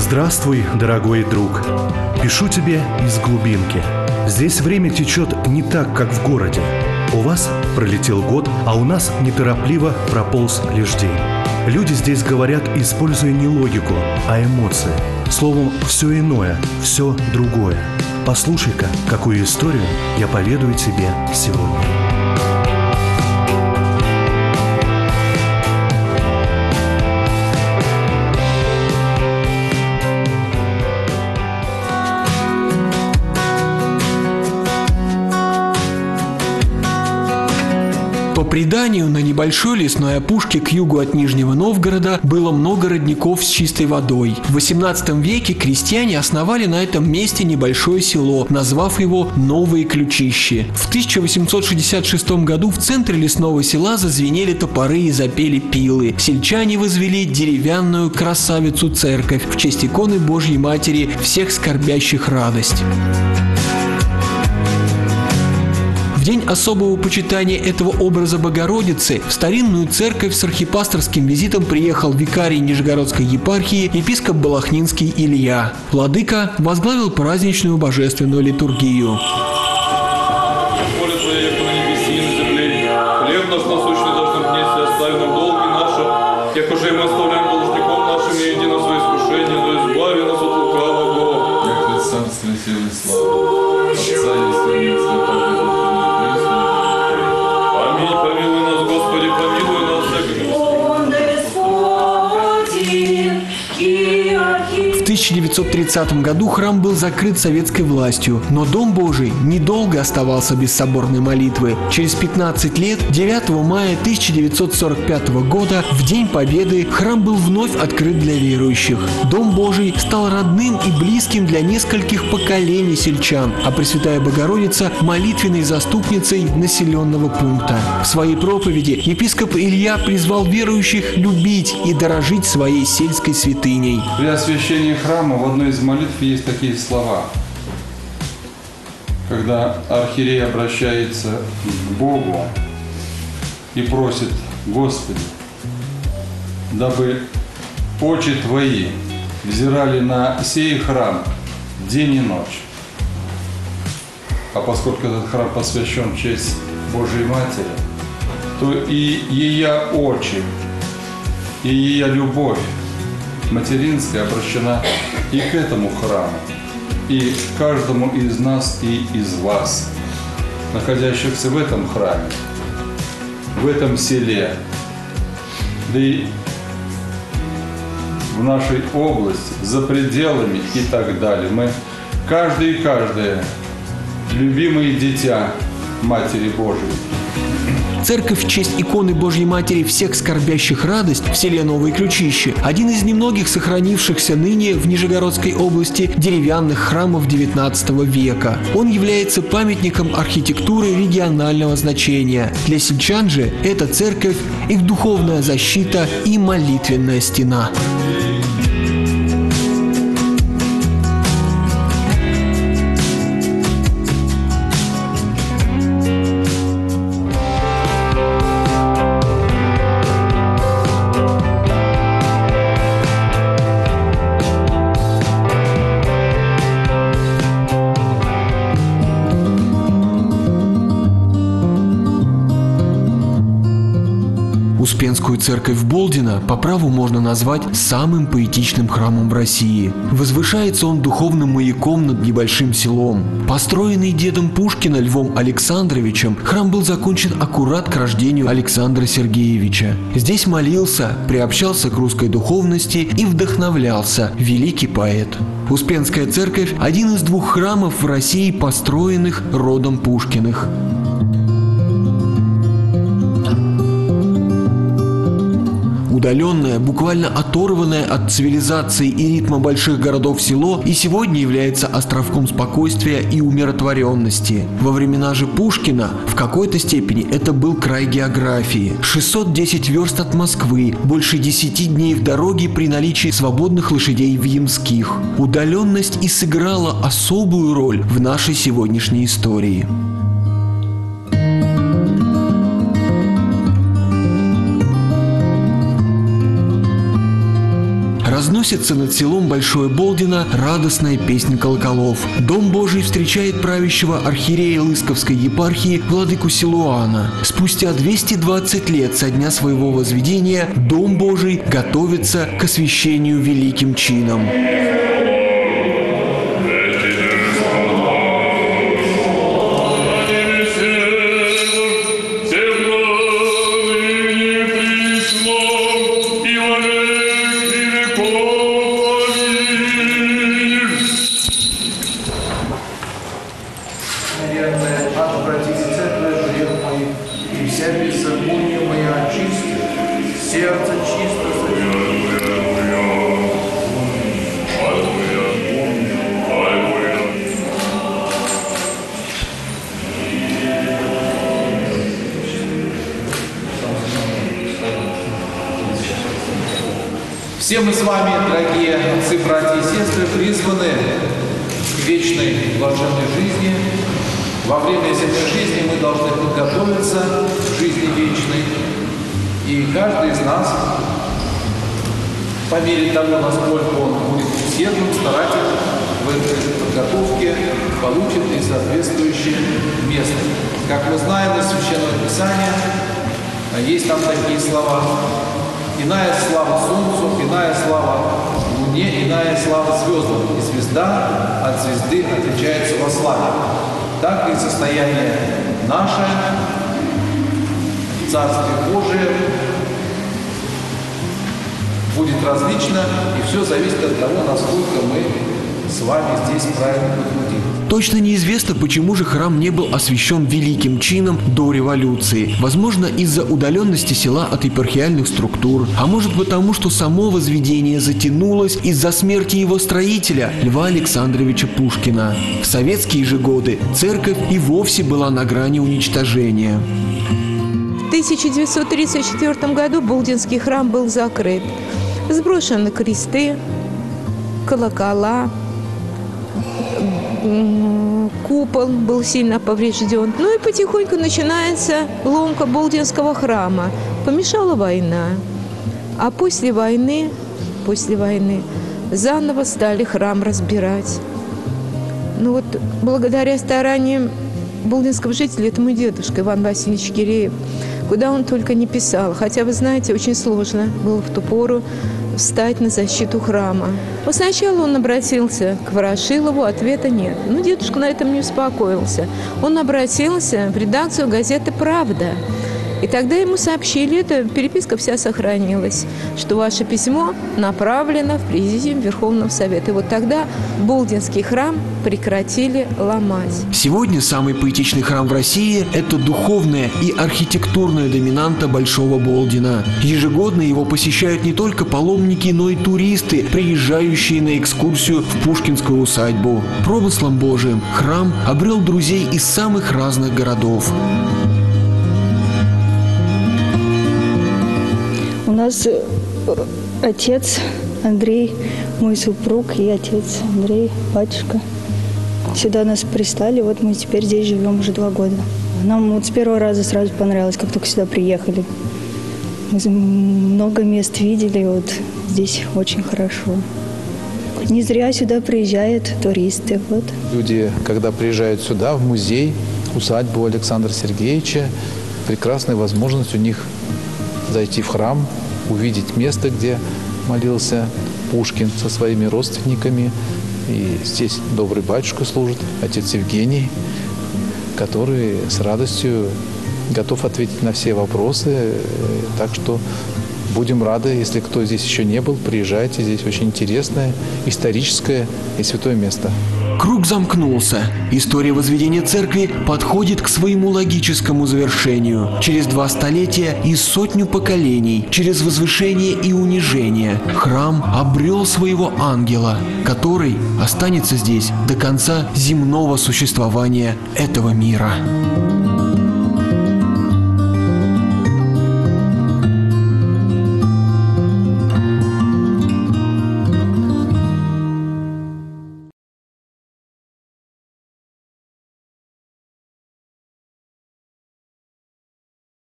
Здравствуй, дорогой друг. Пишу тебе из глубинки. Здесь время течет не так, как в городе. У вас пролетел год, а у нас неторопливо прополз лишь день. Люди здесь говорят, используя не логику, а эмоции. Словом, все иное, все другое. Послушай-ка, какую историю я поведаю тебе сегодня. По преданию, на небольшой лесной опушке к югу от Нижнего Новгорода было много родников с чистой водой. В XVIII веке крестьяне основали на этом месте небольшое село, назвав его Новые Ключищи. В 1866 году в центре лесного села зазвенели топоры и запели пилы. Сельчане возвели деревянную красавицу-церковь в честь иконы Божьей Матери всех скорбящих радость. В день особого почитания этого образа Богородицы в старинную церковь с архипасторским визитом приехал викарий Нижегородской епархии епископ Балахнинский Илья. Владыка возглавил праздничную божественную литургию. Воля Твоя, яко на небеси и на земле, хлеб наш насущный дашь нам днесь, и остави нам долги наши, як уже и мы оставляем должником нашим, и иди на свои искушения, но избави нас от лукавого. Как ли царство и силы и слава, Отца и Сына и Святого Духа. Аминь. Помилуй нас, Господи, помилуй нас, В 1930 году храм был закрыт советской властью, но Дом Божий недолго оставался без соборной молитвы. Через 15 лет, 9 мая 1945 года, в День Победы, храм был вновь открыт для верующих. Дом Божий стал родным и близким для нескольких поколений сельчан, а Пресвятая Богородица – молитвенной заступницей населенного пункта. В своей проповеди епископ Илья призвал верующих любить и дорожить своей сельской святыней. При освящении храма в одной из молитв есть такие слова. Когда архиерей обращается к Богу и просит: Господи, дабы очи Твои взирали на сей храм день и ночь. А поскольку этот храм посвящен в честь Божьей Матери, то и ее очи, и ее любовь материнская обращена и к этому храму, и к каждому из нас и из вас, находящихся в этом храме, в этом селе, да и в нашей области, за пределами и так далее. Мы каждый и каждая любимые дитя Матери Божией. Церковь в честь иконы Божьей Матери всех скорбящих радость в селе Новые Ключищи – один из немногих сохранившихся ныне в Нижегородской области деревянных храмов XIX века. Он является памятником архитектуры регионального значения. Для сельчан же эта церковь – их духовная защита и молитвенная стена. Успенскую церковь Болдина по праву можно назвать самым поэтичным храмом в России. Возвышается он духовным маяком над небольшим селом. Построенный дедом Пушкина Львом Александровичем, храм был закончен аккурат к рождению Александра Сергеевича. Здесь молился, приобщался к русской духовности и вдохновлялся великий поэт. Успенская церковь – один из двух храмов в России, построенных родом Пушкиных. Удаленное, буквально оторванное от цивилизации и ритма больших городов село и сегодня является островком спокойствия и умиротворенности. Во времена же Пушкина в какой-то степени это был край географии. 610 верст от Москвы, больше 10 дней в дороге при наличии свободных лошадей в Ямских. Удаленность и сыграла особую роль в нашей сегодняшней истории. разносится над селом Большое Болдино радостная песнь колоколов. Дом Божий встречает правящего архиерея Лысковской епархии владыку Силуана. Спустя 220 лет со дня своего возведения Дом Божий готовится к освящению великим чином. Все мы с вами, дорогие отцы, братья и сестры, призваны к вечной блаженной жизни. Во время земной жизни мы должны подготовиться к жизни вечной. И каждый из нас, по мере того, насколько он будет усердным, старательным в этой подготовке, получит и соответствующее место. Как мы знаем из Священного Писания, есть там такие слова: «Иная слава солнцу, иная слава луне, иная слава звездам, и звезда от звезды отличается во славе». Так и состояние наше, Царствие Божие, будет различно, и все зависит от того, насколько мы с вами здесь правильно подходим. Точно неизвестно, почему же храм не был освящен великим чином до революции. Возможно, из-за удаленности села от епархиальных структур, а может потому, что само возведение затянулось из-за смерти его строителя Льва Александровича Пушкина. В советские же годы церковь и вовсе была на грани уничтожения. В 1934 году Болдинский храм был закрыт. Сброшены кресты, колокола, купол был сильно поврежден. Ну и потихоньку начинается ломка Болдинского храма. Помешала война. А после войны заново стали храм разбирать. Ну вот благодаря стараниям болдинского жителя, это мой дедушка Иван Васильевич Киреев, куда он только не писал. Хотя, вы знаете, очень сложно было в ту пору встать на защиту храма. Вот сначала он обратился к Ворошилову, ответа нет. Но дедушка на этом не успокоился. Он обратился в редакцию газеты «Правда». И тогда ему сообщили, эта переписка вся сохранилась, что ваше письмо направлено в Президиум Верховного Совета. И вот тогда Болдинский храм прекратили ломать. Сегодня самый поэтичный храм в России – это духовная и архитектурная доминанта Большого Болдина. Ежегодно его посещают не только паломники, но и туристы, приезжающие на экскурсию в Пушкинскую усадьбу. Промыслом Божиим храм обрел друзей из самых разных городов. У нас отец Андрей, мой супруг, и отец Андрей, батюшка. Сюда нас прислали, вот мы теперь здесь живем уже 2 года. Нам вот с первого раза сразу понравилось, как только сюда приехали. Мы много мест видели, вот здесь очень хорошо. Не зря сюда приезжают туристы. Вот. Люди, когда приезжают сюда, в музей, усадьбу Александра Сергеевича, прекрасная возможность у них зайти в храм, увидеть место, где молился Пушкин со своими родственниками. И здесь добрый батюшка служит, отец Евгений, который с радостью готов ответить на все вопросы. Так что будем рады, если кто здесь еще не был, приезжайте. Здесь очень интересное, историческое и святое место. Круг замкнулся. История возведения церкви подходит к своему логическому завершению. Через 2 столетия и 100 поколений, через возвышение и унижение, храм обрел своего ангела, который останется здесь до конца земного существования этого мира.